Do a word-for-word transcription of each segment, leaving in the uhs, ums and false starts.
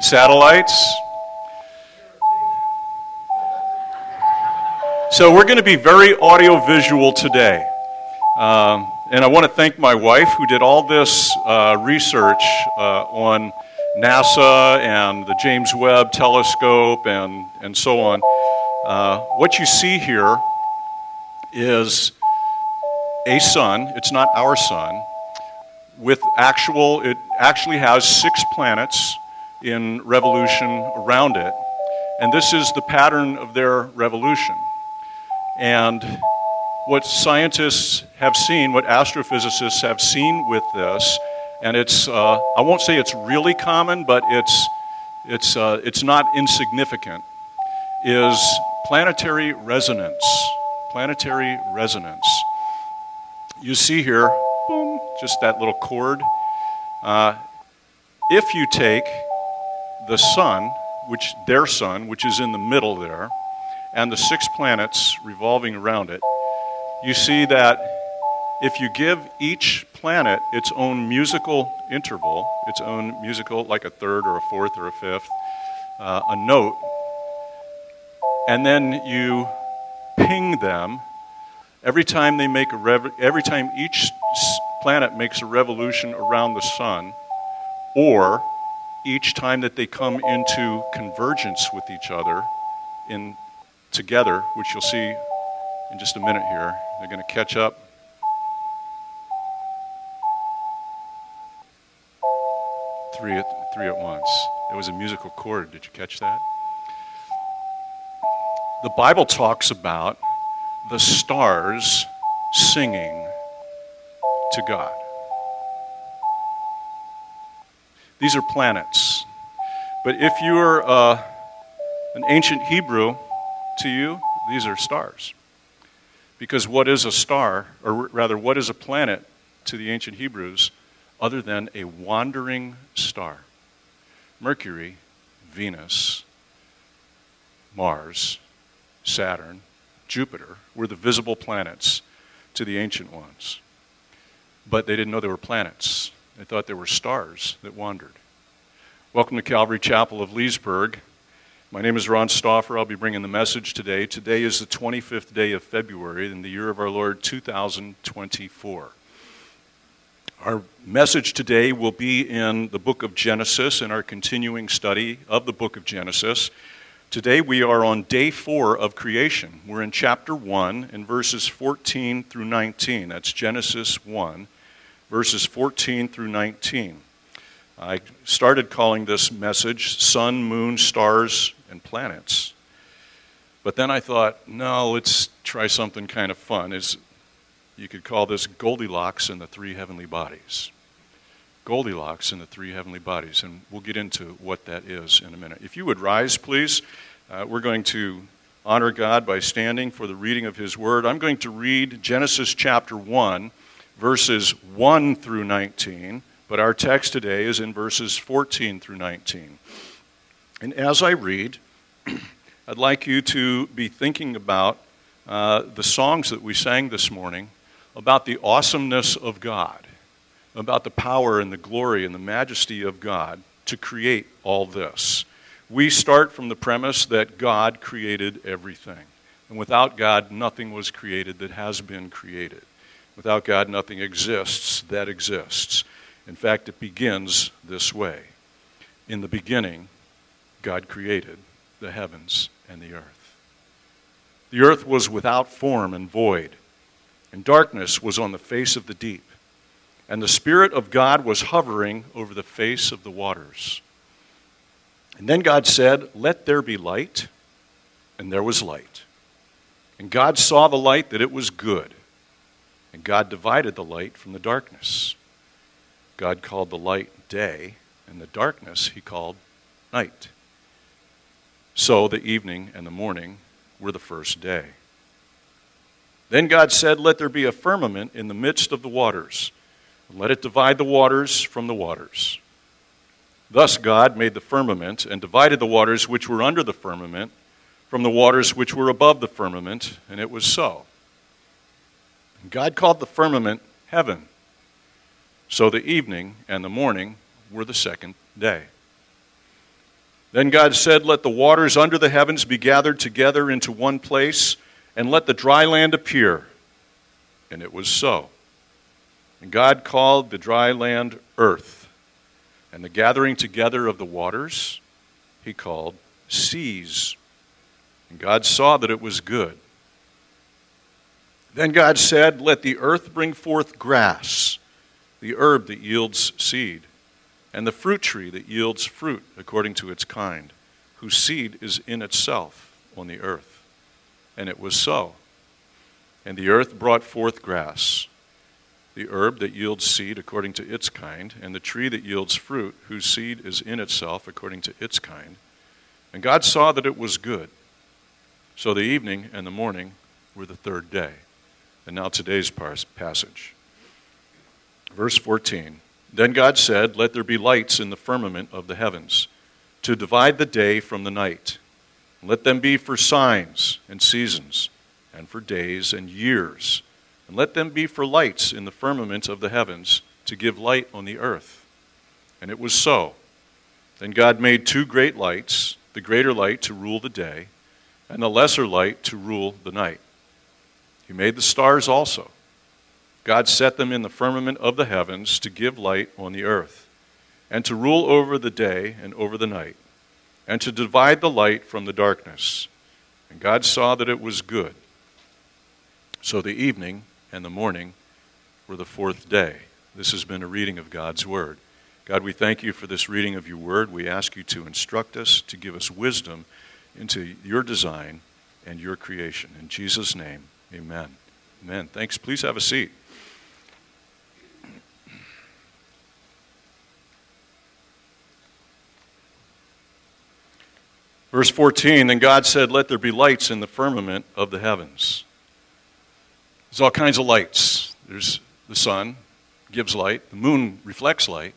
Satellites. So we're going to be very audio-visual today. Um, and I want to thank my wife who did all this uh, research uh, on NASA and the James Webb Telescope and, and so on. Uh, what you see here is a sun. It's not our sun. With actual, it actually has six planets in revolution around it. And this is the pattern of their revolution. And what scientists have seen, what astrophysicists have seen with this, and it's, uh, I won't say it's really common, but it's, it's, uh, it's not insignificant, is planetary resonance. Planetary resonance. You see here, boom, just that little chord. Uh, if you take the sun, which their sun, which is in the middle there, and the six planets revolving around it, you see that if you give each planet its own musical interval, its own musical, like a third or a fourth or a fifth, uh, a note, and then you ping them every time they make a rev- every time each planet makes a revolution around the sun, or each time that they come into convergence with each other in together, which you'll see in just a minute here. They're going to catch up. Three at, three at once. It was a musical chord. Did you catch that? The Bible talks about the stars singing to God. These are planets. But if you are uh, an ancient Hebrew, to you, these are stars. Because what is a star, or rather, what is a planet to the ancient Hebrews other than a wandering star? Mercury, Venus, Mars, Saturn, Jupiter were the visible planets to the ancient ones. But they didn't know they were planets. They thought they were stars that wandered. Welcome to Calvary Chapel of Leesburg. My name is Ron Stauffer. I'll be bringing the message today. Today is the twenty-fifth day of February in the year of our Lord two thousand twenty-four. Our message today will be in the book of Genesis, in our continuing study of the book of Genesis. Today we are on day four of creation. We're in chapter one in verses fourteen through nineteen. That's Genesis one, verses fourteen through nineteen. I started calling this message Sun, Moon, Stars, and Planets. But then I thought, no, let's try something kind of fun. Is you could call this Goldilocks and the Three Heavenly Bodies. Goldilocks and the Three Heavenly Bodies. And we'll get into what that is in a minute. If you would rise, please. Uh, we're going to honor God by standing for the reading of His Word. I'm going to read Genesis chapter one, verses one through nineteen. But our text today is in verses fourteen through nineteen. And as I read, I'd like you to be thinking about uh, the songs that we sang this morning, about the awesomeness of God, about the power and the glory and the majesty of God to create all this. We start from the premise that God created everything. And without God, nothing was created that has been created. Without God, nothing exists that exists. In fact, it begins this way. In the beginning, God created the heavens and the earth. The earth was without form and void, and darkness was on the face of the deep. And the Spirit of God was hovering over the face of the waters. And then God said, "Let there be light," and there was light. And God saw the light that it was good, and God divided the light from the darkness. God called the light day, and the darkness He called night. So the evening and the morning were the first day. Then God said, "Let there be a firmament in the midst of the waters, and let it divide the waters from the waters." Thus God made the firmament and divided the waters which were under the firmament from the waters which were above the firmament, and it was so. And God called the firmament heaven. So the evening and the morning were the second day. Then God said, let the waters under the heavens be gathered together into one place, and let the dry land appear. And it was so. And God called the dry land earth, and the gathering together of the waters he called seas. And God saw that it was good. Then God said, let the earth bring forth grass, the herb that yields seed, and the fruit tree that yields fruit according to its kind, whose seed is in itself on the earth. And it was so. And the earth brought forth grass, the herb that yields seed according to its kind, and the tree that yields fruit, whose seed is in itself according to its kind. And God saw that it was good. So the evening and the morning were the third day. And now today's passage. Verse fourteen. Then God said, let there be lights in the firmament of the heavens, to divide the day from the night. Let them be for signs and seasons, and for days and years. And let them be for lights in the firmament of the heavens, to give light on the earth. And it was so. Then God made two great lights, the greater light to rule the day, and the lesser light to rule the night. He made the stars also. God set them in the firmament of the heavens to give light on the earth, and to rule over the day and over the night, and to divide the light from the darkness. And God saw that it was good. So the evening and the morning were the fourth day. This has been a reading of God's word. God, we thank you for this reading of your word. We ask you to instruct us, to give us wisdom into your design and your creation. In Jesus' name, amen. Amen. Thanks. Please have a seat. Verse fourteen, then God said, let there be lights in the firmament of the heavens. There's all kinds of lights. There's the sun, gives light. The moon reflects light.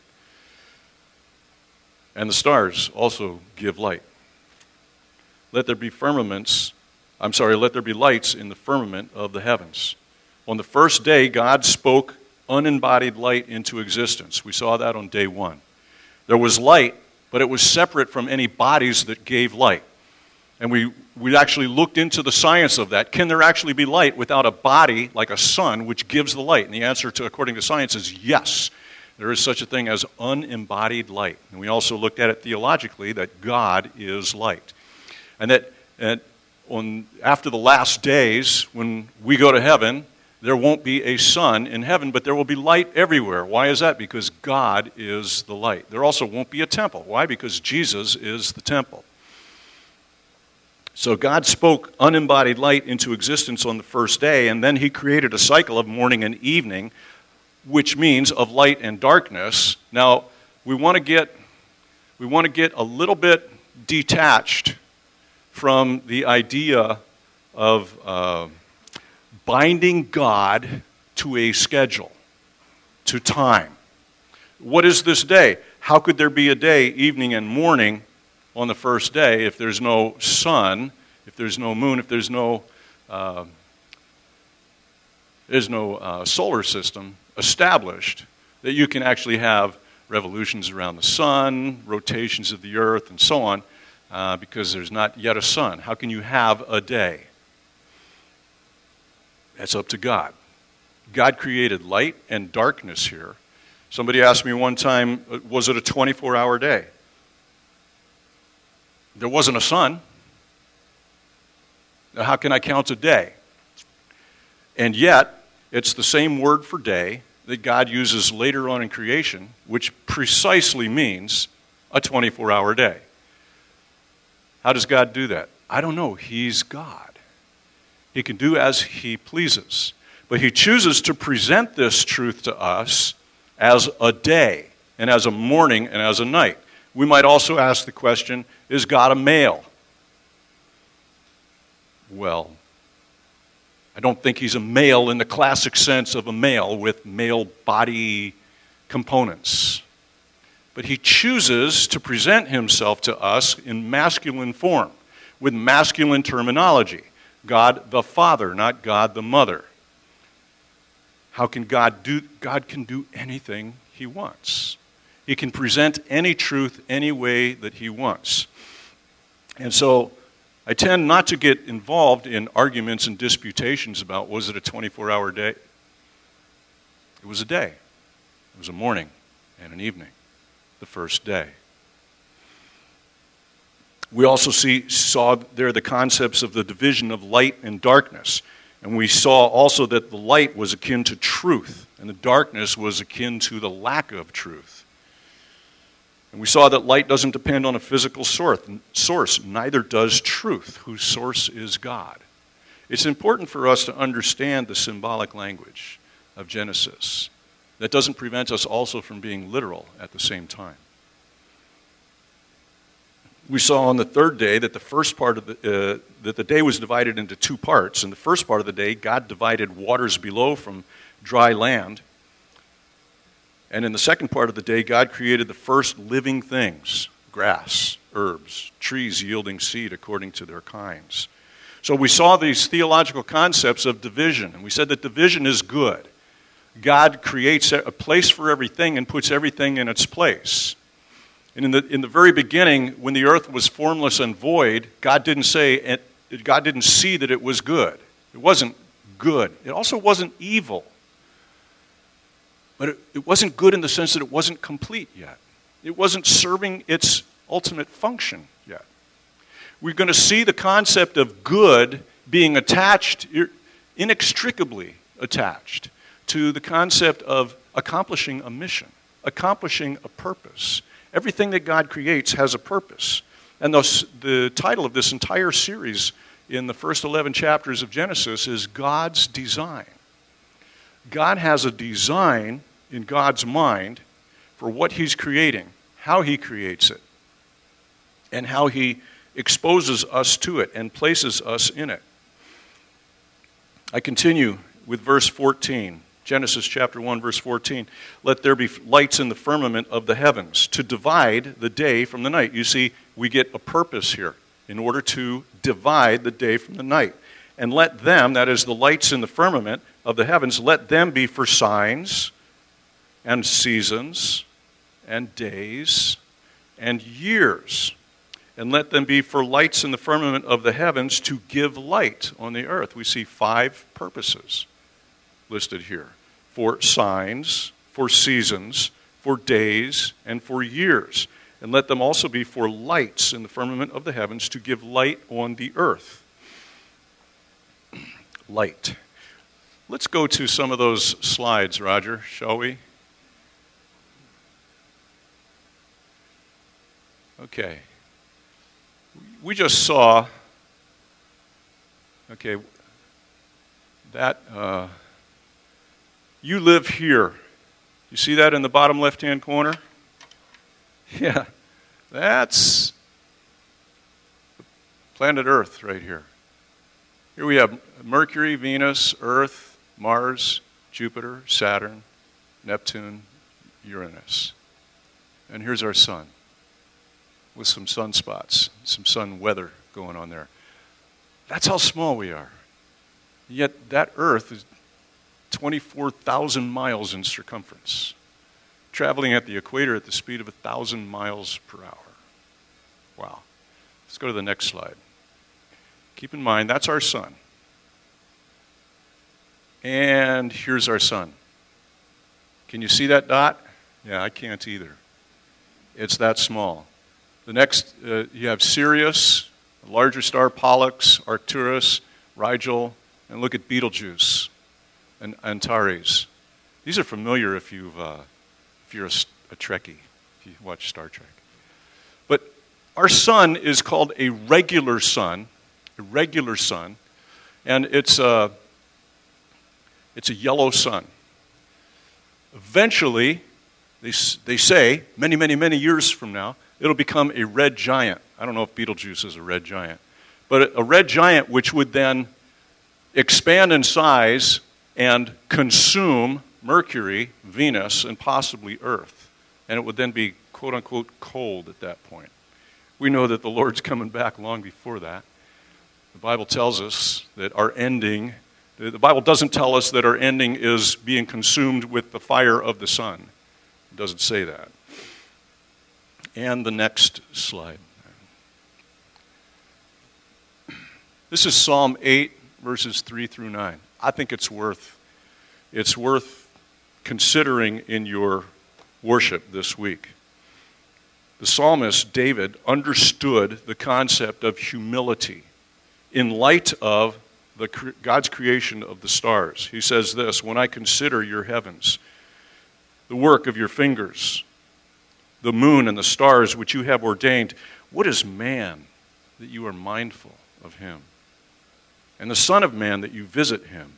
And the stars also give light. Let there be firmaments, I'm sorry, let there be lights in the firmament of the heavens. On the first day, God spoke unembodied light into existence. We saw that on day one. There was light, but it was separate from any bodies that gave light. And we, we actually looked into the science of that. Can there actually be light without a body like a sun which gives the light? And the answer, to, according to science, is yes. There is such a thing as unembodied light. And we also looked at it theologically, that God is light. And that and on, after the last days, when we go to heaven, there won't be a sun in heaven, but there will be light everywhere. Why is that? Because God is the light. There also won't be a temple. Why? Because Jesus is the temple. So God spoke unembodied light into existence on the first day, and then he created a cycle of morning and evening, which means of light and darkness. Now, we want to get we want to get a little bit detached from the idea of uh, binding God to a schedule, to time. What is this day? How could there be a day, evening and morning, on the first day if there's no sun, if there's no moon, if there's no uh, there's no uh, solar system established that you can actually have revolutions around the sun, rotations of the earth, and so on, uh, because there's not yet a sun. How can you have a day? That's up to God. God created light and darkness here. Somebody asked me one time, was it a twenty-four hour day? There wasn't a sun. Now, how can I count a day? And yet, it's the same word for day that God uses later on in creation, which precisely means a twenty-four hour day. How does God do that? I don't know. He's God. He can do as he pleases. But he chooses to present this truth to us as a day, and as a morning, and as a night. We might also ask the question, is God a male? Well, I don't think he's a male in the classic sense of a male with male body components. But he chooses to present himself to us in masculine form, with masculine terminology. God the Father, not God the Mother. How can God do? God can do anything he wants. He can present any truth any way that he wants. And so I tend not to get involved in arguments and disputations about, was it a twenty-four hour day? It was a day. It was a morning and an evening, the first day. We also see saw there the concepts of the division of light and darkness. And we saw also that the light was akin to truth, and the darkness was akin to the lack of truth. And we saw that light doesn't depend on a physical source, neither does truth, whose source is God. It's important for us to understand the symbolic language of Genesis. That doesn't prevent us also from being literal at the same time. We saw on the third day that the first part of the uh, that the day was divided into two parts. In the first part of the day, God divided waters below from dry land. And in the second part of the day, God created the first living things, grass, herbs, trees yielding seed according to their kinds. So we saw these theological concepts of division, and we said that division is good. God creates a place for everything and puts everything in its place. And in the in the very beginning, when the earth was formless and void, God didn't say God didn't see that it was good. It wasn't good. It also wasn't evil. But it, it wasn't good in the sense that it wasn't complete yet. It wasn't serving its ultimate function yet. We're going to see the concept of good being attached, inextricably attached, to the concept of accomplishing a mission, accomplishing a purpose. Everything that God creates has a purpose. And thus, the title of this entire series in the first eleven chapters of Genesis is God's Design. God has a design in God's mind for what he's creating, how he creates it, and how he exposes us to it and places us in it. I continue with verse fourteen. Genesis chapter one, verse fourteen. Let there be lights in the firmament of the heavens to divide the day from the night. You see, we get a purpose here in order to divide the day from the night. And let them, that is the lights in the firmament of the heavens, let them be for signs and seasons and days and years. And let them be for lights in the firmament of the heavens to give light on the earth. We see five purposes listed here: for signs, for seasons, for days, and for years. And let them also be for lights in the firmament of the heavens to give light on the earth. Light. Let's go to some of those slides, Roger, shall we? Okay. We just saw, okay, that, uh, you live here. You see that in the bottom left-hand corner? Yeah, that's planet Earth right here. Here we have Mercury, Venus, Earth, Mars, Jupiter, Saturn, Neptune, Uranus. And here's our sun with some sunspots, some sun weather going on there. That's how small we are. Yet that Earth is twenty-four thousand miles in circumference, traveling at the equator at the speed of one thousand miles per hour. Wow. Let's go to the next slide. Keep in mind, that's our sun. And here's our sun. Can you see that dot? Yeah, I can't either. It's that small. The next, uh, you have Sirius, a larger star, Pollux, Arcturus, Rigel, and look at Betelgeuse and Antares. These are familiar if you've uh, if you're a, a Trekkie, if you watch Star Trek. But our sun is called a regular sun, a regular sun, and it's a it's a yellow sun. Eventually, they they say many many many years from now, it'll become a red giant. I don't know if Betelgeuse is a red giant, but a red giant which would then expand in size and consume Mercury, Venus, and possibly Earth. And it would then be, quote-unquote, cold at that point. We know that the Lord's coming back long before that. The Bible tells us that our ending, the Bible doesn't tell us that our ending is being consumed with the fire of the sun. It doesn't say that. And the next slide. This is Psalm eight, verses three through nine. I think it's worth, it's worth considering in your worship this week. The psalmist, David, understood the concept of humility in light of the, God's creation of the stars. He says this, "When I consider your heavens, the work of your fingers, the moon and the stars which you have ordained, what is man that you are mindful of him? And the Son of Man that you visit him."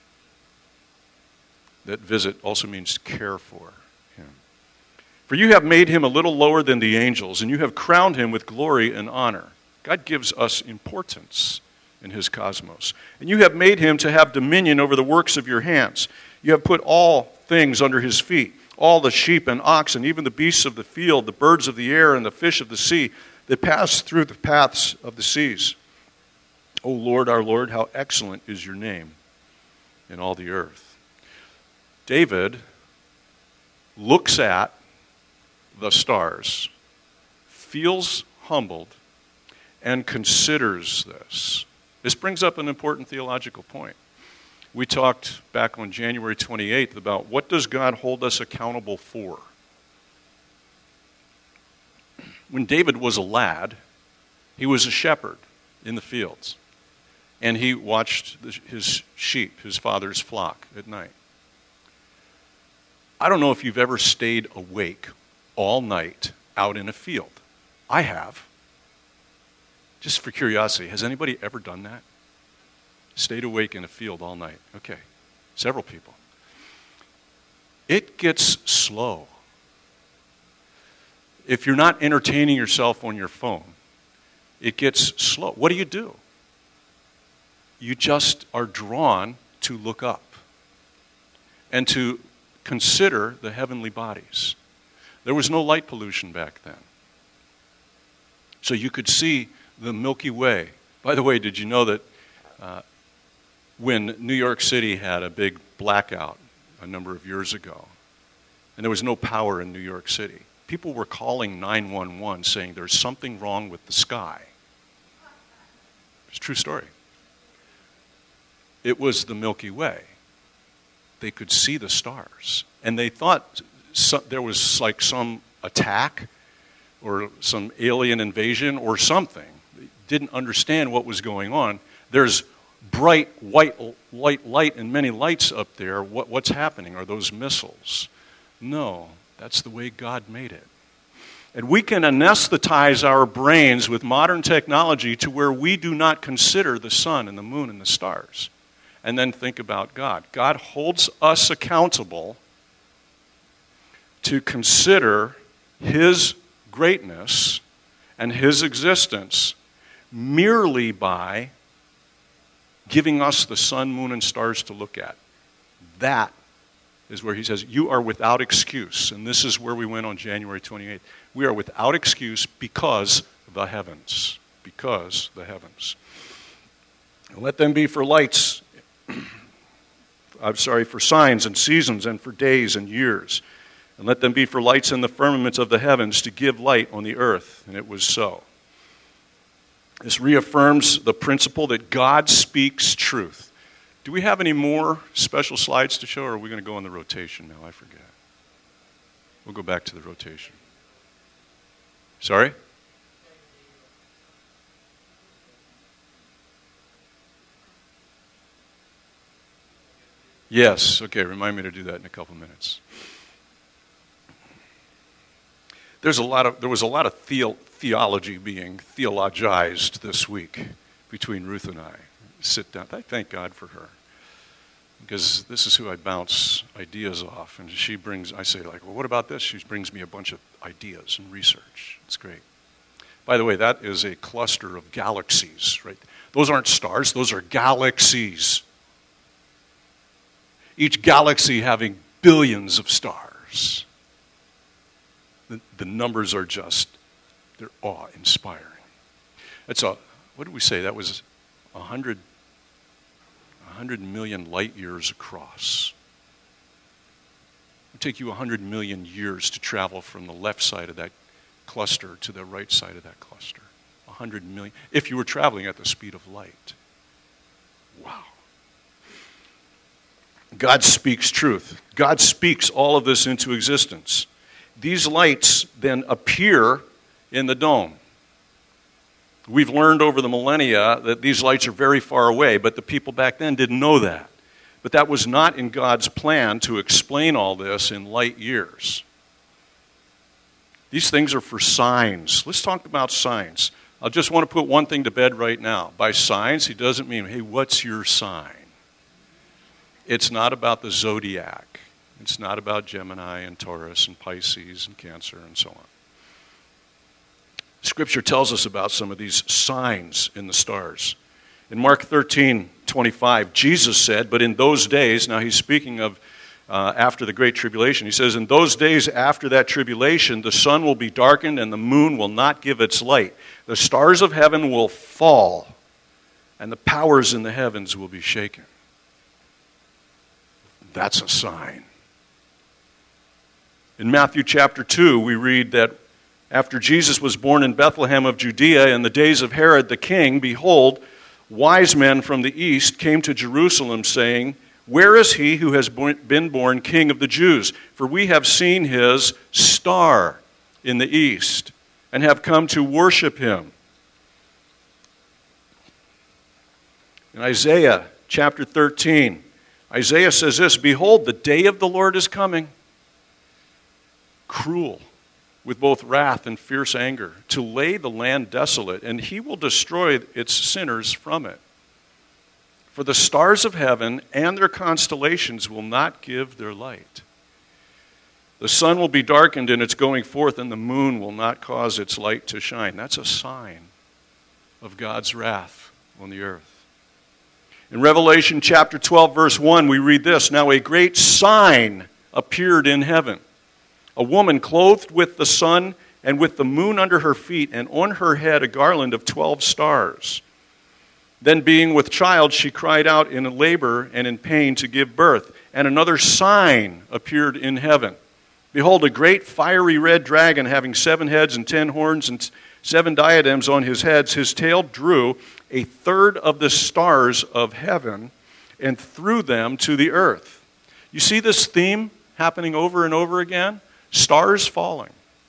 That visit also means care for him. "For you have made him a little lower than the angels, and you have crowned him with glory and honor." God gives us importance in his cosmos. "And you have made him to have dominion over the works of your hands. You have put all things under his feet, all the sheep and oxen, even the beasts of the field, the birds of the air, and the fish of the sea that pass through the paths of the seas. O Lord, our Lord, how excellent is your name in all the earth." David looks at the stars, feels humbled, and considers this. This brings up an important theological point. We talked back on January twenty-eighth about what does God hold us accountable for? When David was a lad, he was a shepherd in the fields, and he watched his sheep, his father's flock, at night. I don't know if you've ever stayed awake all night out in a field. I have. Just for curiosity, has anybody ever done that? Stayed awake in a field all night. Okay, several people. It gets slow. If you're not entertaining yourself on your phone, it gets slow. What do you do? You just are drawn to look up and to consider the heavenly bodies. There was no light pollution back then. So you could see the Milky Way. By the way, did you know that uh, when New York City had a big blackout a number of years ago, and there was no power in New York City, people were calling nine one one saying there's something wrong with the sky. It's a true story. It was the Milky Way. They could see the stars. And they thought so, there was like some attack or some alien invasion or something. They didn't understand what was going on. There's bright white light, light and many lights up there. What, what's happening? Are those missiles? No, that's the way God made it. And we can anesthetize our brains with modern technology to where we do not consider the sun and the moon and the stars. And then think about God. God holds us accountable to consider his greatness and his existence merely by giving us the sun, moon, and stars to look at. That is where he says, you are without excuse. And this is where we went on January twenty-eighth. We are without excuse because the heavens. Because the heavens. And let them be for lights. I'm sorry, for signs and seasons and for days and years. And let them be for lights in the firmaments of the heavens to give light on the earth. And it was so. This reaffirms the principle that God speaks truth. Do we have any more special slides to show, or are we going to go on the rotation now? I forget. We'll go back to the rotation. Sorry? Yes, okay, remind me to do that in a couple minutes. There's a lot of there was a lot of theo- theology being theologized this week between Ruth and I. Sit down. I thank God for her, because this is who I bounce ideas off, and she brings. I say like, well, what about this? She brings me a bunch of ideas and research. It's great. By the way, that is a cluster of galaxies, right? Those aren't stars; those are galaxies. Each galaxy having billions of stars. The, the numbers are just, they're awe-inspiring. That's a, what did we say? That was a hundred, a hundred million light years across. It would take you a hundred million years to travel from the left side of that cluster to the right side of that cluster. one hundred million. If you were traveling at the speed of light. Wow. God speaks truth. God speaks all of this into existence. These lights then appear in the dome. We've learned over the millennia that these lights are very far away, but the people back then didn't know that. But that was not in God's plan to explain all this in light years. These things are for signs. Let's talk about signs. I just want to put one thing to bed right now. By signs, he doesn't mean, hey, what's your sign? It's not about the zodiac. It's not about Gemini and Taurus and Pisces and Cancer and so on. Scripture tells us about some of these signs in the stars. In Mark thirteen twenty-five, Jesus said, but in those days, now he's speaking of uh, after the Great Tribulation, he says, in those days after that tribulation, the sun will be darkened and the moon will not give its light. The stars of heaven will fall and the powers in the heavens will be shaken. That's a sign. In Matthew chapter two, we read that after Jesus was born in Bethlehem of Judea in the days of Herod the king, behold, wise men from the east came to Jerusalem, saying, where is he who has been born King of the Jews? For we have seen his star in the east and have come to worship him. In Isaiah chapter thirteen, Isaiah says this, behold, the day of the Lord is coming, cruel, with both wrath and fierce anger, to lay the land desolate, and he will destroy its sinners from it. For the stars of heaven and their constellations will not give their light. The sun will be darkened in its going forth, and the moon will not cause its light to shine. That's a sign of God's wrath on the earth. In Revelation chapter twelve, verse one, we read this, now a great sign appeared in heaven. A woman clothed with the sun and with the moon under her feet, and on her head a garland of twelve stars. Then being with child, she cried out in labor and in pain to give birth. And another sign appeared in heaven. Behold, a great fiery red dragon having seven heads and ten horns and seven diadems on his heads. His tail drew a third of the stars of heaven and threw them to the earth. You see this theme happening over and over again? Stars falling,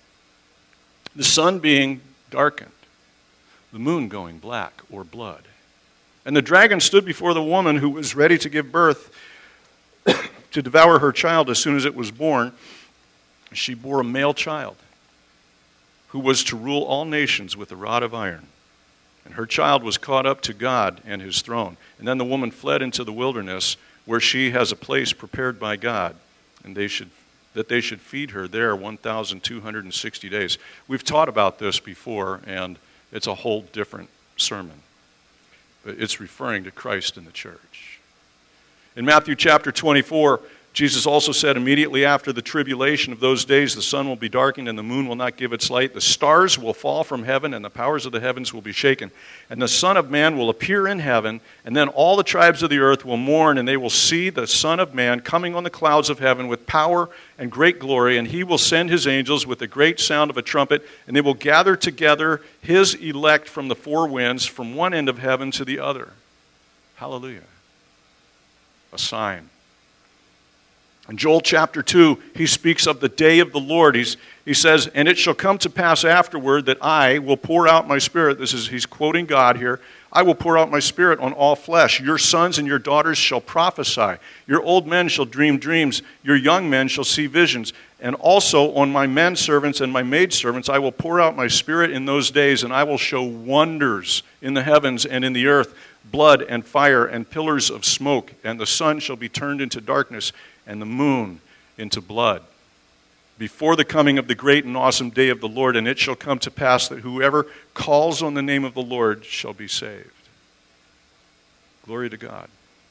the sun being darkened, the moon going black or blood. And the dragon stood before the woman who was ready to give birth to devour her child as soon as it was born. She bore a male child who was to rule all nations with a rod of iron. And her child was caught up to God and his throne. And then the woman fled into the wilderness where she has a place prepared by God, and they should that they should feed her there one thousand two hundred sixty days. We've taught about this before, and it's a whole different sermon. It's referring to Christ and the church. In Matthew chapter twenty-four, Jesus also said, immediately after the tribulation of those days, the sun will be darkened and the moon will not give its light. The stars will fall from heaven and the powers of the heavens will be shaken. And the Son of Man will appear in heaven, and then all the tribes of the earth will mourn, and they will see the Son of Man coming on the clouds of heaven with power and great glory. And he will send his angels with the great sound of a trumpet, and they will gather together his elect from the four winds, from one end of heaven to the other. Hallelujah. A sign. In Joel chapter two, he speaks of the day of the Lord. He's, he says, and it shall come to pass afterward that I will pour out my spirit. This is, he's quoting God here. I will pour out my spirit on all flesh. Your sons and your daughters shall prophesy. Your old men shall dream dreams. Your young men shall see visions. And also on my men servants and my maidservants I will pour out my spirit in those days, and I will show wonders in the heavens and in the earth, blood and fire and pillars of smoke. And the sun shall be turned into darkness, and the moon into blood, before the coming of the great and awesome day of the Lord. And it shall come to pass that whoever calls on the name of the Lord shall be saved. Glory to God.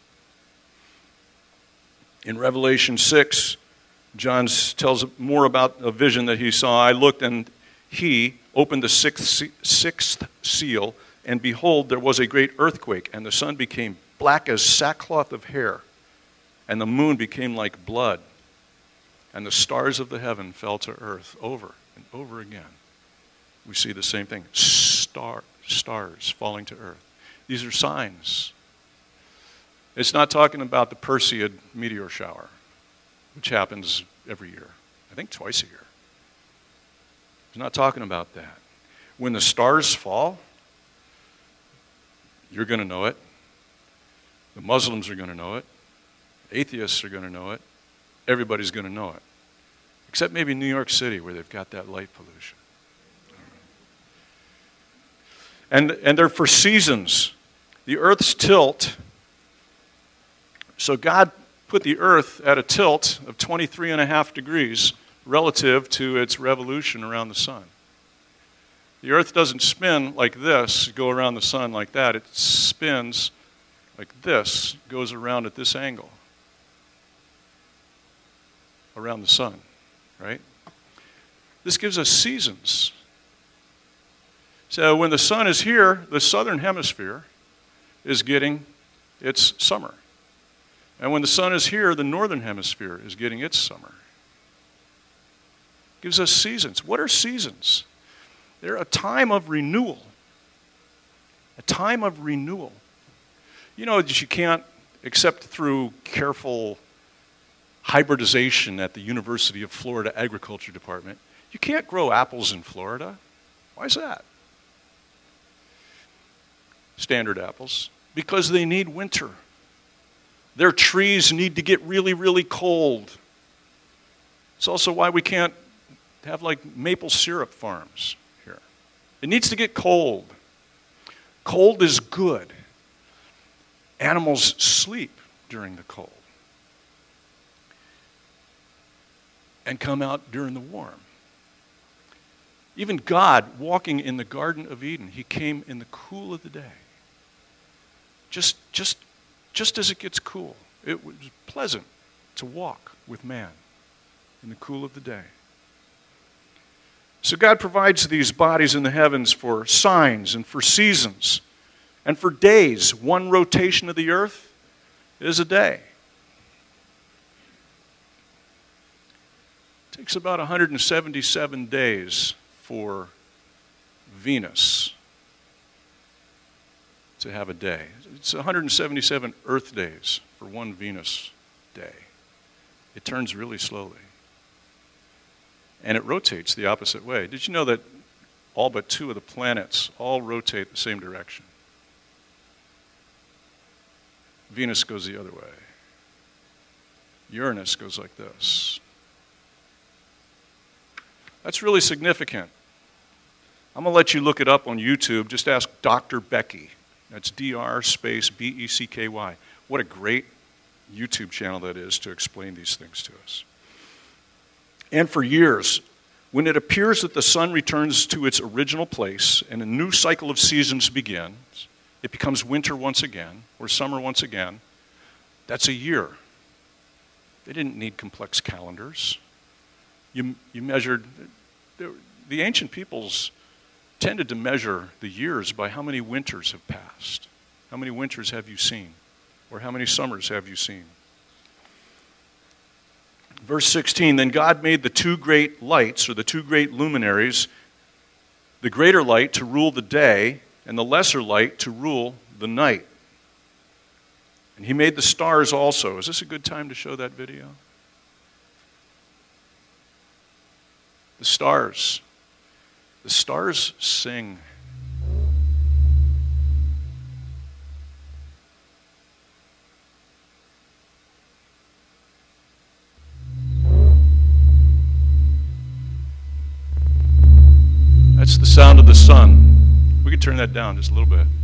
In Revelation six, John tells more about a vision that he saw. I looked, and he opened the sixth, sixth seal, and behold, there was a great earthquake, and the sun became black as sackcloth of hair, and the moon became like blood, and the stars of the heaven fell to earth over and over again. we see the same thing. Star, stars falling to earth. These are signs. It's not talking about the Perseid meteor shower, which happens every year. I think twice a year. It's not talking about that. When the stars fall, you're going to know it. The Muslims are going to know it. Atheists are going to know it. Everybody's going to know it. Except maybe New York City, where they've got that light pollution. And, and they're for seasons. The earth's tilt. So God put the earth at a tilt of twenty-three and a half degrees relative to its revolution around the sun. The earth doesn't spin like this, go around the sun like that. It spins like this, goes around at this angle. Around the sun, right? This gives us seasons. So when the sun is here, the southern hemisphere is getting its summer. And when the sun is here, the northern hemisphere is getting its summer. Gives us seasons. What are seasons? They're a time of renewal. A time of renewal. You know that you can't, except through careful hybridization at the University of Florida Agriculture Department, you can't grow apples in Florida. Why is that? Standard apples. Because they need winter. Their trees need to get really, really cold. It's also why we can't have like maple syrup farms here. It needs to get cold. Cold is good. Animals sleep during the cold and come out during the warm. Even God, walking in the Garden of Eden, he came in the cool of the day. Just, just, just as it gets cool. It was pleasant to walk with man in the cool of the day. So God provides these bodies in the heavens for signs and for seasons and for days. One rotation of the earth is a day. It takes about one hundred seventy-seven days for Venus to have a day. It's one hundred seventy-seven Earth days for one Venus day. It turns really slowly. And it rotates the opposite way. Did you know that all but two of the planets all rotate the same direction? Venus goes the other way. Uranus goes like this. That's really significant. I'm going to let you look it up on YouTube. Just ask Doctor Becky. That's D R space B E C K Y. What a great YouTube channel that is to explain these things to us. And for years, when it appears that the sun returns to its original place and a new cycle of seasons begins, it becomes winter once again, or summer once again, that's a year. They didn't need complex calendars. You, you measured, the ancient peoples tended to measure the years by how many winters have passed. How many winters have you seen? Or how many summers have you seen? Verse sixteen, then God made the two great lights, or the two great luminaries, the greater light to rule the day, and the lesser light to rule the night. And he made the stars also. Is this a good time to show that video? The stars. The stars sing. That's the sound of the sun. We could turn that down just a little bit.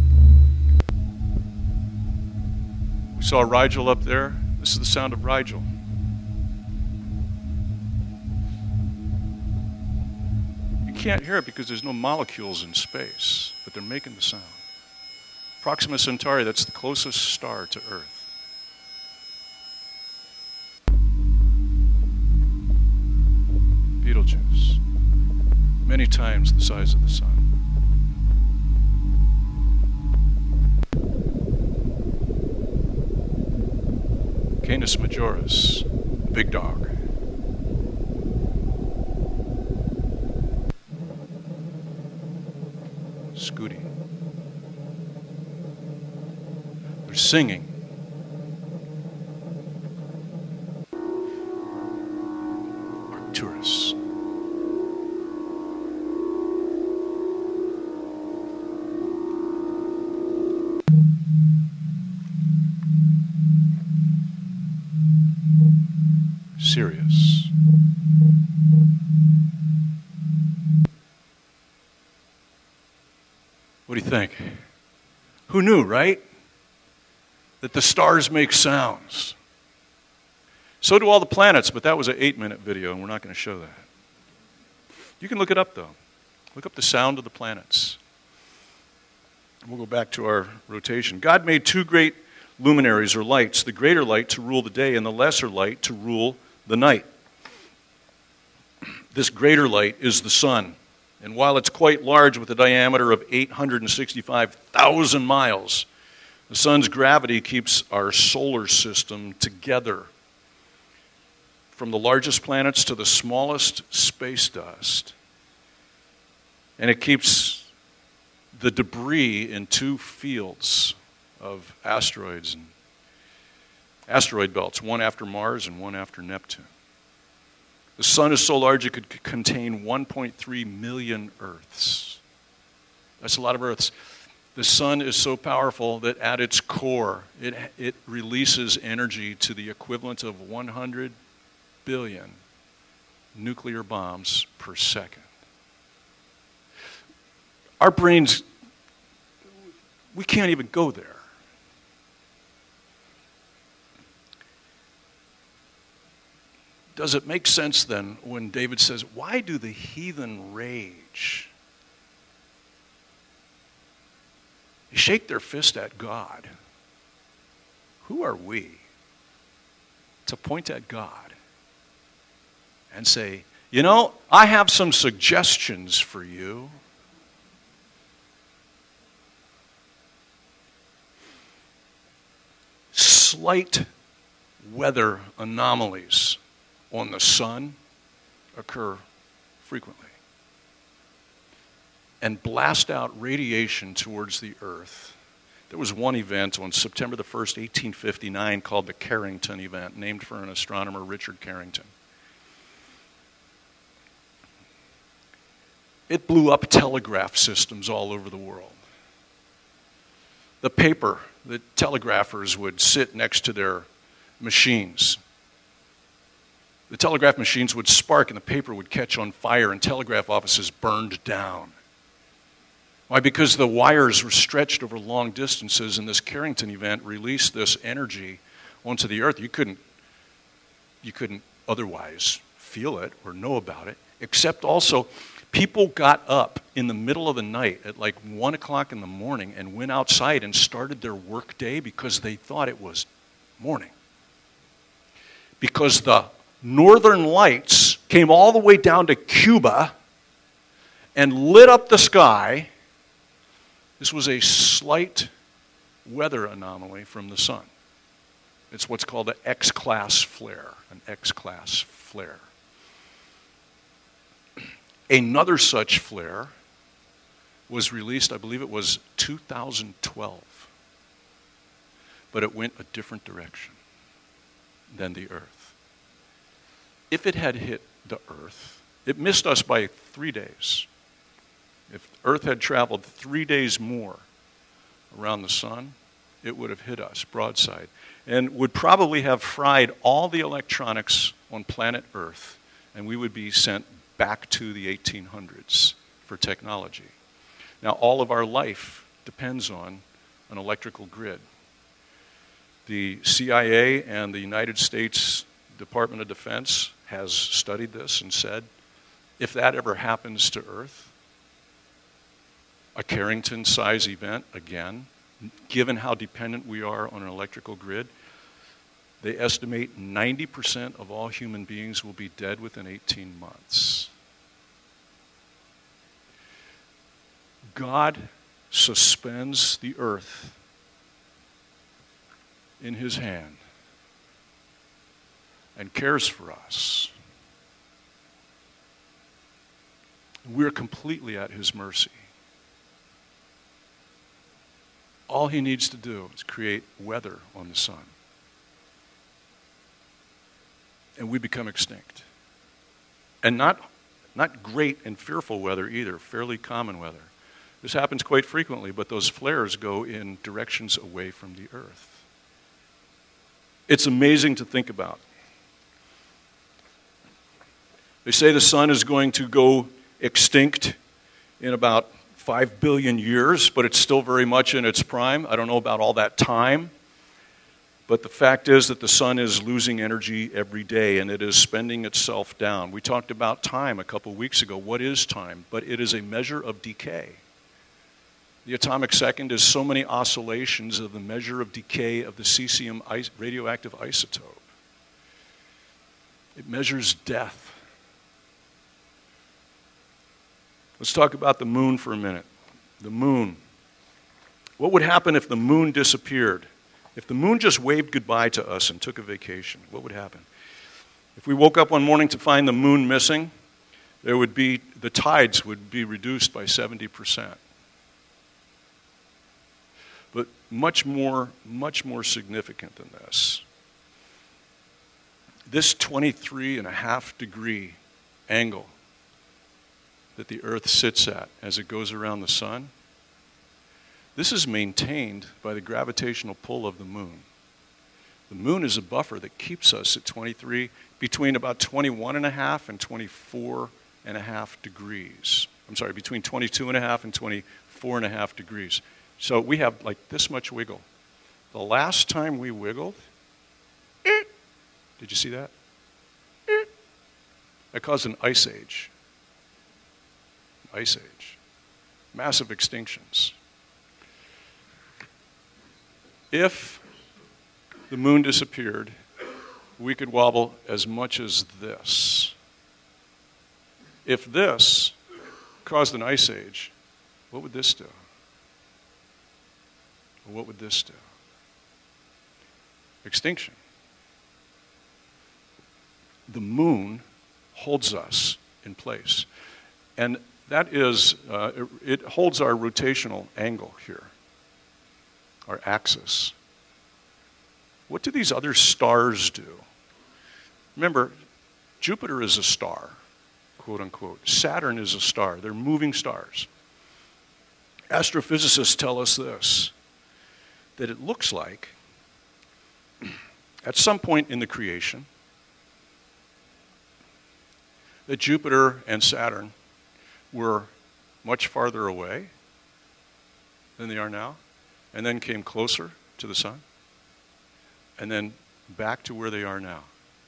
We saw Rigel up there. This is the sound of Rigel. You can't hear it because there's no molecules in space, but they're making the sound. Proxima Centauri, that's the closest star to Earth. Betelgeuse. Many times the size of the sun. Canis Majoris, big dog. Scooting. They're singing. Arcturus. Sirius. What do you think? Who knew, right? That the stars make sounds. So do all the planets, but that was an eight-minute video, and we're not going to show that. You can look it up, though. Look up the sound of the planets. We'll go back to our rotation. God made two great luminaries, or lights, the greater light to rule the day and the lesser light to rule the night. This greater light is the sun. And while it's quite large with a diameter of eight hundred sixty-five thousand miles, the sun's gravity keeps our solar system together. From the largest planets to the smallest space dust. And it keeps the debris in two fields of asteroids and asteroid belts, one after Mars and one after Neptune. The sun is so large it could contain one point three million Earths. That's a lot of Earths. The sun is so powerful that at its core, it, it releases energy to the equivalent of one hundred billion nuclear bombs per second. Our brains, we can't even go there. Does it make sense then when David says, why do the heathen rage? They shake their fist at God. Who are we to point at God and say, you know, I have some suggestions for you. Slight weather anomalies on the sun occur frequently and blast out radiation towards the earth. There was one event on September the first, eighteen fifty-nine called the Carrington event, named for an astronomer, Richard Carrington. It blew up telegraph systems all over the world. The paper, the telegraphers would sit next to their machines. The telegraph machines would spark and the paper would catch on fire and telegraph offices burned down. Why? Because the wires were stretched over long distances and this Carrington event released this energy onto the earth. You couldn't, you couldn't otherwise feel it or know about it, except also people got up in the middle of the night at like one o'clock in the morning and went outside and started their work day because they thought it was morning. Because the northern lights came all the way down to Cuba and lit up the sky. This was a slight weather anomaly from the sun. It's what's called an X-class flare, an X-class flare. Another such flare was released, I believe it was two thousand twelve, but it went a different direction than the Earth. If it had hit the Earth, it missed us by three days. If Earth had traveled three days more around the sun, it would have hit us broadside and would probably have fried all the electronics on planet Earth, and we would be sent back to the eighteen hundreds for technology. Now, all of our life depends on an electrical grid. The C I A and the United States Department of Defense has studied this and said, if that ever happens to Earth, a Carrington-size event, again, given how dependent we are on an electrical grid, they estimate ninety percent of all human beings will be dead within eighteen months. God suspends the earth in his hand and cares for us. We're completely at his mercy. All he needs to do is create weather on the sun. And we become extinct. And not, not great and fearful weather either, fairly common weather. This happens quite frequently, but those flares go in directions away from the earth. It's amazing to think about. They say the sun is going to go extinct in about five billion years, but it's still very much in its prime. I don't know about all that time. But the fact is that the sun is losing energy every day, and it is spending itself down. We talked about time a couple weeks ago. What is time? But it is a measure of decay. The atomic second is so many oscillations of the measure of decay of the cesium radioactive isotope. It measures death. Let's talk about the moon for a minute. The moon. What would happen if the moon disappeared? If the moon just waved goodbye to us and took a vacation, what would happen? If we woke up one morning to find the moon missing, there would be, the tides would be reduced by seventy percent. But much more, much more significant than this, this twenty-three and a half degree angle that the earth sits at as it goes around the sun, this is maintained by the gravitational pull of the moon. The moon is a buffer that keeps us at twenty-three, between about twenty-one and a half and twenty-four and a half degrees. I'm sorry, between twenty-two and a half and twenty-four and a half degrees. So we have like this much wiggle. The last time we wiggled, did you see that? That caused an ice age. Ice age. Massive extinctions. If the moon disappeared, we could wobble as much as this. If this caused an ice age, what would this do? Or what would this do? Extinction. The moon holds us in place. And that is, uh, it, it holds our rotational angle here. Our axis. What do these other stars do? Remember, Jupiter is a star, quote unquote. Saturn is a star. They're moving stars. Astrophysicists tell us this, that it looks like at some point in the creation that Jupiter and Saturn were much farther away than they are now, and then came closer to the sun, and then back to where they are now.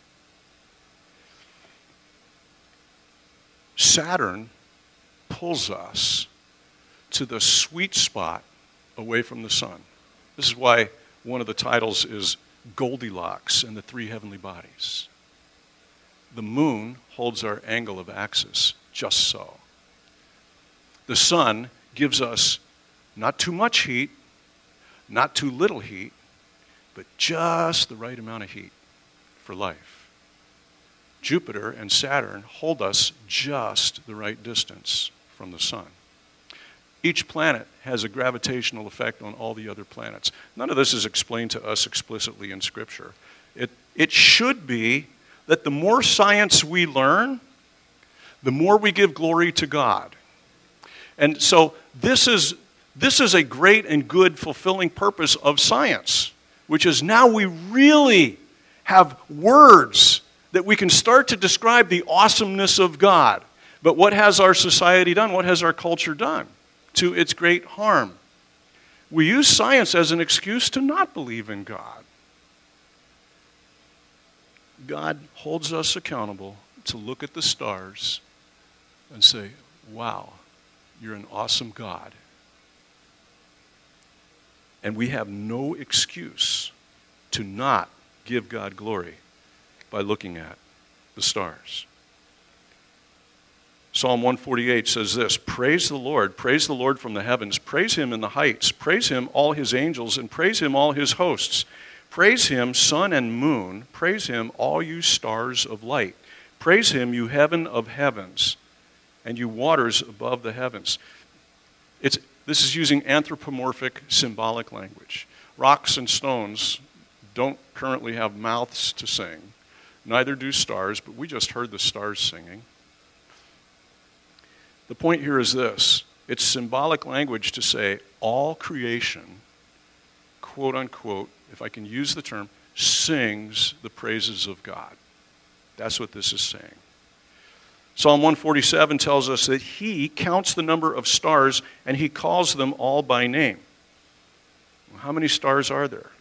Saturn pulls us to the sweet spot away from the sun. This is why one of the titles is Goldilocks and the Three Heavenly Bodies. The moon holds our angle of axis just so. The sun gives us not too much heat, not too little heat, but just the right amount of heat for life. Jupiter and Saturn hold us just the right distance from the sun. Each planet has a gravitational effect on all the other planets. None of this is explained to us explicitly in Scripture. It, it should be that the more science we learn, the more we give glory to God. And so this is, this is a great and good fulfilling purpose of science, which is now we really have words that we can start to describe the awesomeness of God. But what has our society done? What has our culture done to its great harm? We use science as an excuse to not believe in God. God holds us accountable to look at the stars and say, wow, you're an awesome God. And we have no excuse to not give God glory by looking at the stars. Psalm one forty-eight says this, praise the Lord, praise the Lord from the heavens, praise him in the heights, praise him all his angels, and praise him all his hosts. Praise him, sun and moon, praise him all you stars of light. Praise him, you heaven of heavens, and you waters above the heavens. It's, This is using anthropomorphic symbolic language. Rocks and stones don't currently have mouths to sing. Neither do stars, but we just heard the stars singing. The point here is this. It's symbolic language to say all creation, quote unquote, if I can use the term, sings the praises of God. That's what this is saying. Psalm one forty-seven tells us that he counts the number of stars and he calls them all by name. Well, how many stars are there?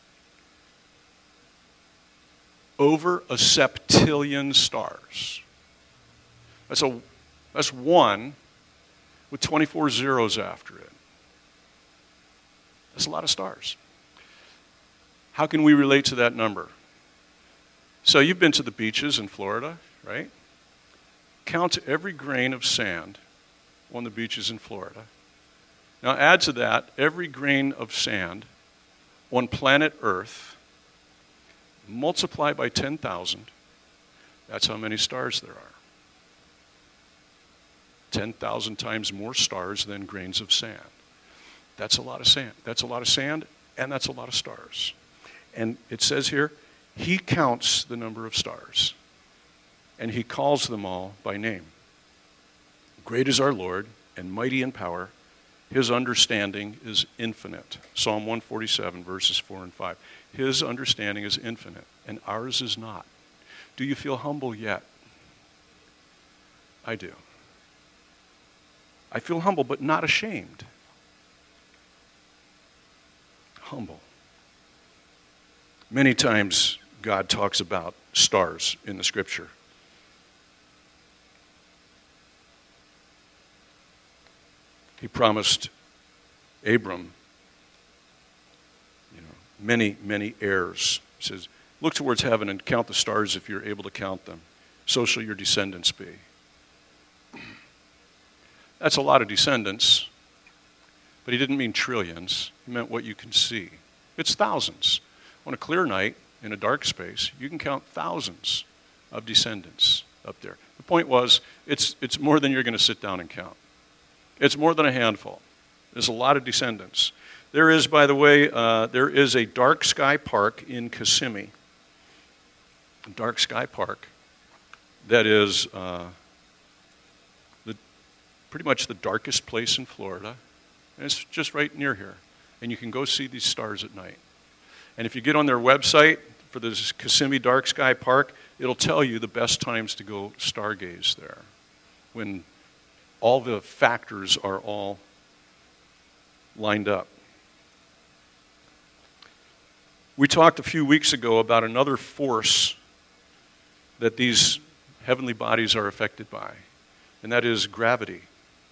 Over a septillion stars. That's a that's one with twenty-four zeros after it. That's a lot of stars. How can we relate to that number? So you've been to the beaches in Florida, right? Count every grain of sand on the beaches in Florida. Now add to that every grain of sand on planet Earth, multiply by ten thousand. That's how many stars there are. ten thousand times more stars than grains of sand. That's a lot of sand. That's a lot of sand, and that's a lot of stars. And it says here, he counts the number of stars, and he calls them all by name. Great is our Lord, and mighty in power. His understanding is infinite. Psalm one forty-seven, verses four and five. His understanding is infinite, and ours is not. Do you feel humble yet? I do. I feel humble, but not ashamed. Humble. Many times God talks about stars in the scripture. He promised Abram, you know, many, many heirs. He says, look towards heaven and count the stars if you're able to count them. So shall your descendants be. That's a lot of descendants, but he didn't mean trillions. He meant what you can see. It's thousands. On a clear night, in a dark space, you can count thousands of descendants up there. The point was, it's, it's more than you're going to sit down and count. It's more than a handful. There's a lot of descendants. There is, by the way, uh, there is a dark sky park in Kissimmee, a dark sky park that is uh, the, pretty much the darkest place in Florida. And it's just right near here. And you can go see these stars at night. And if you get on their website for this Kissimmee Dark Sky Park, it'll tell you the best times to go stargaze there, when all the factors are all lined up. We talked a few weeks ago about another force that these heavenly bodies are affected by, and that is gravity.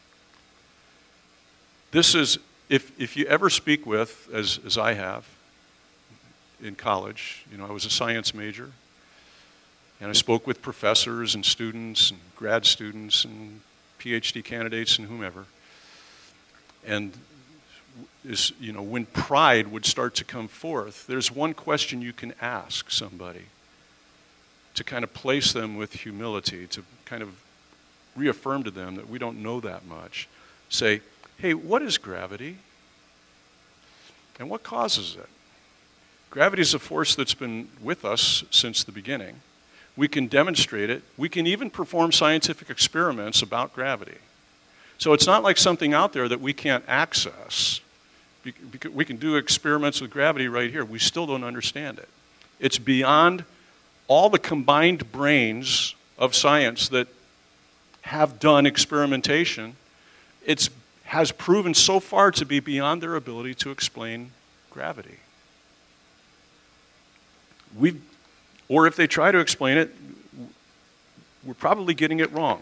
This is, if, if you ever speak with, as, as I have, in college, you know, I was a science major, and I spoke with professors and students and grad students and P H D candidates and whomever. And is, you know, when pride would start to come forth, there's one question you can ask somebody to kind of place them with humility, to kind of reaffirm to them that we don't know that much. Say, hey, what is gravity? And what causes it? Gravity is a force that's been with us since the beginning. We can demonstrate it. We can even perform scientific experiments about gravity. So it's not like something out there that we can't access. We can do experiments with gravity right here. We still don't understand it. It's beyond all the combined brains of science that have done experimentation. It has proven so far to be beyond their ability to explain gravity. We, or if they try to explain it, we're probably getting it wrong.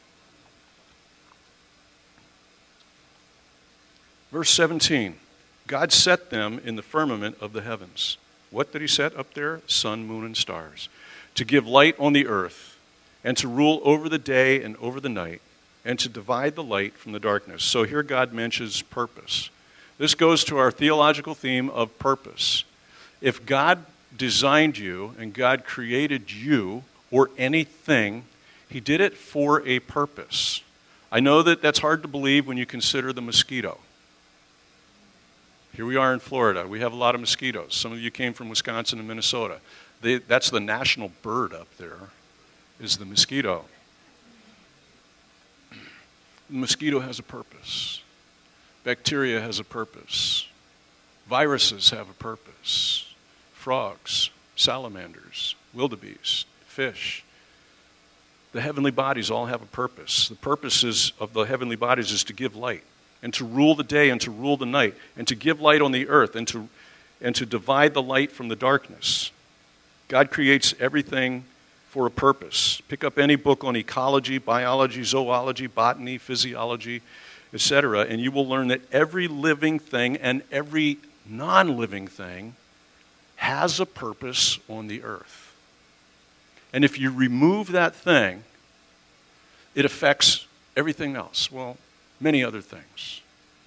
Verse seventeen, God set them in the firmament of the heavens. What did he set up there? Sun, moon, and stars. To give light on the earth, and to rule over the day and over the night, and to divide the light from the darkness. So here God mentions purpose. This goes to our theological theme of purpose. If God designed you and God created you or anything, he did it for a purpose. I know that that's hard to believe when you consider the mosquito. Here we are in Florida. We have a lot of mosquitoes. Some of you came from Wisconsin and Minnesota. They, that's the national bird up there, is the mosquito. The mosquito has a purpose. Bacteria has a purpose. Viruses have a purpose. Frogs, salamanders, wildebeest, fish. The heavenly bodies all have a purpose. The purposes of the heavenly bodies is to give light, and to rule the day and to rule the night, and to give light on the earth, and to, and to divide the light from the darkness. God creates everything for a purpose. Pick up any book on ecology, biology, zoology, botany, physiology, et cetera, and you will learn that every living thing and every non-living thing has a purpose on the earth. And if you remove that thing, it affects everything else. Well, many other things.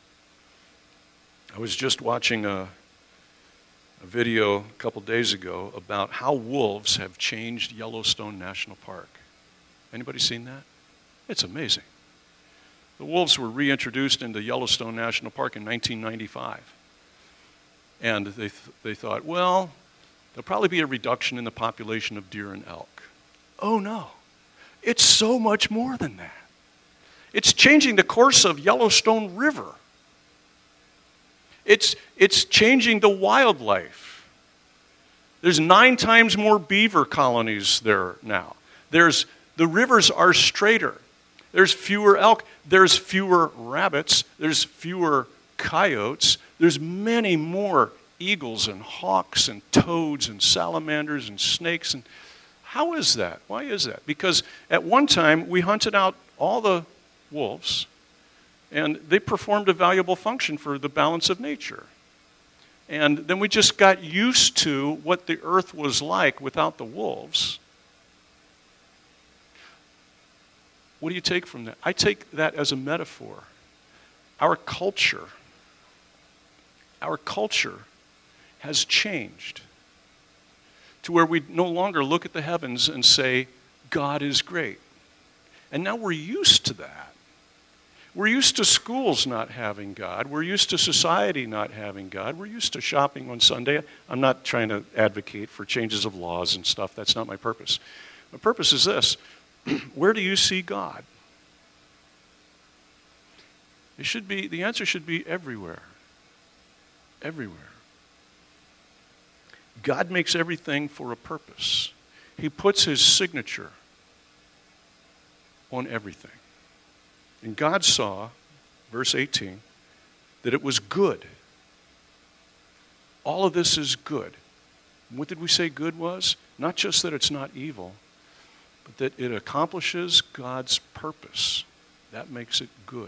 I was just watching a, a video a couple days ago about how wolves have changed Yellowstone National Park. Anybody seen that? It's amazing. The wolves were reintroduced into Yellowstone National Park in nineteen ninety-five. And they, th- they thought, well, there'll probably be a reduction in the population of deer and elk. Oh no, it's so much more than that. It's changing the course of Yellowstone River. It's, it's changing the wildlife. There's nine times more beaver colonies there now. There's, the rivers are straighter. There's fewer elk. There's fewer rabbits. There's fewer coyotes. There's many more eagles and hawks and toads and salamanders and snakes. And how is that? Why is that? Because at one time we hunted out all the wolves, and they performed a valuable function for the balance of nature. And then we just got used to what the earth was like without the wolves. What do you take from that? I take that as a metaphor. Our culture, our culture has changed to where we no longer look at the heavens and say, God is great. And now we're used to that. We're used to schools not having God. We're used to society not having God. We're used to shopping on Sunday. I'm not trying to advocate for changes of laws and stuff. That's not my purpose. My purpose is this. Where do you see God? It should be, the answer should be everywhere. Everywhere. God makes everything for a purpose. He puts his signature on everything. And God saw, verse eighteen, that it was good. All of this is good. What did we say good was? Not just that it's not evil, but that it accomplishes God's purpose. That makes it good.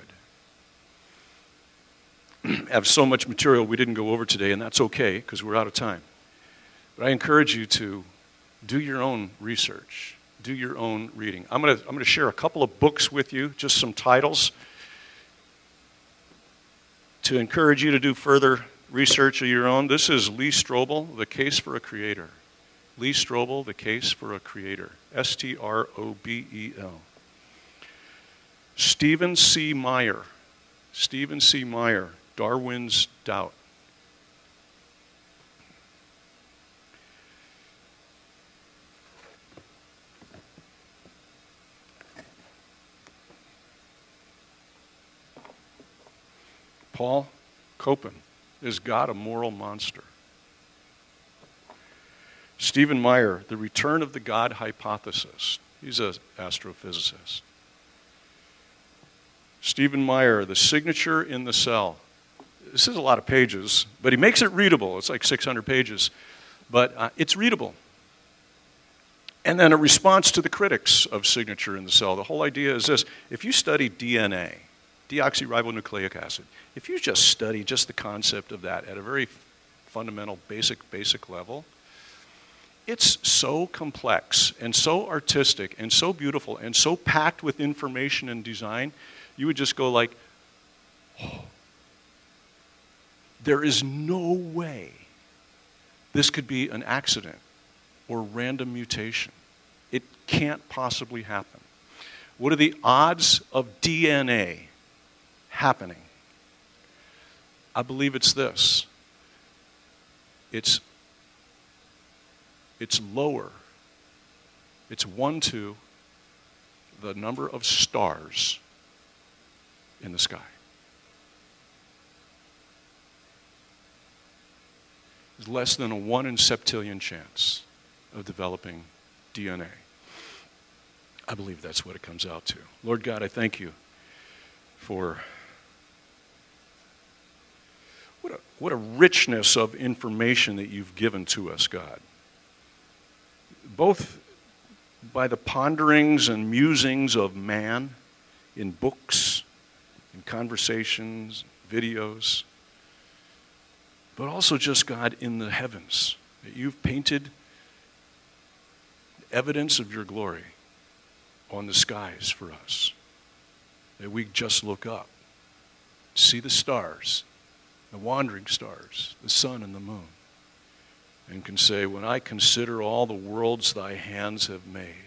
I have so much material we didn't go over today, and that's okay because we're out of time. But I encourage you to do your own research. Do your own reading. I'm going to I'm going to share a couple of books with you, just some titles, to encourage you to do further research of your own. This is Lee Strobel, The Case for a Creator. Lee Strobel, The Case for a Creator. S T R O B E L. Stephen C. Meyer. Stephen C. Meyer, Darwin's Doubt. Paul Copan, Is God a Moral Monster? Stephen Meyer, The Return of the God Hypothesis. He's an astrophysicist. Stephen Meyer, The Signature in the Cell. This is a lot of pages, but he makes it readable. It's like six hundred pages, but uh, it's readable. And then a response to the critics of Signature in the Cell. The whole idea is this. If you study D N A, deoxyribonucleic acid, if you just study just the concept of that at a very fundamental, basic, basic level, it's so complex and so artistic and so beautiful and so packed with information and design, you would just go like, oh, there is no way this could be an accident or random mutation. It can't possibly happen. What are the odds of D N A happening? I believe it's this. It's, it's lower. It's one to the number of stars in the sky. There's less than a one in septillion chance of developing D N A. I believe that's what it comes out to. Lord God, I thank you for what a, what a richness of information that you've given to us, God. Both by the ponderings and musings of man in books, in conversations, videos, but also just, God, in the heavens, that you've painted evidence of your glory on the skies for us, that we just look up, see the stars, the wandering stars, the sun and the moon, and can say, when I consider all the worlds thy hands have made,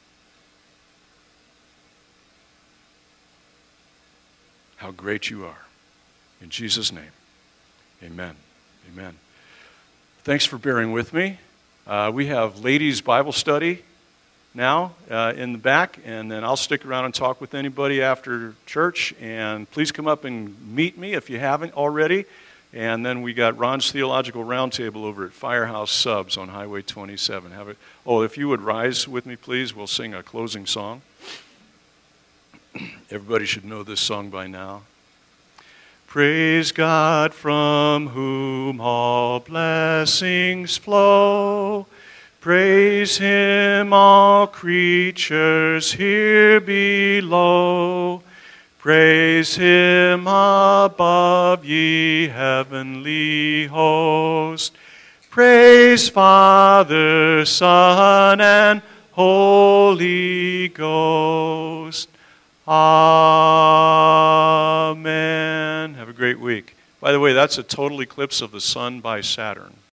how great you are. In Jesus' name, amen. Amen. Thanks for bearing with me. Uh, we have ladies' Bible study now uh, in the back, and then I'll stick around and talk with anybody after church. And please come up and meet me if you haven't already. And then we got Ron's Theological Roundtable over at Firehouse Subs on Highway twenty-seven. Have it. Oh, if you would rise with me, please, we'll sing a closing song. Everybody should know this song by now. Praise God from whom all blessings flow. Praise him, all creatures here below. Praise him above, ye heavenly host. Praise Father, Son, and Holy Ghost. Amen. Have a great week. By the way, that's a total eclipse of the sun by Saturn.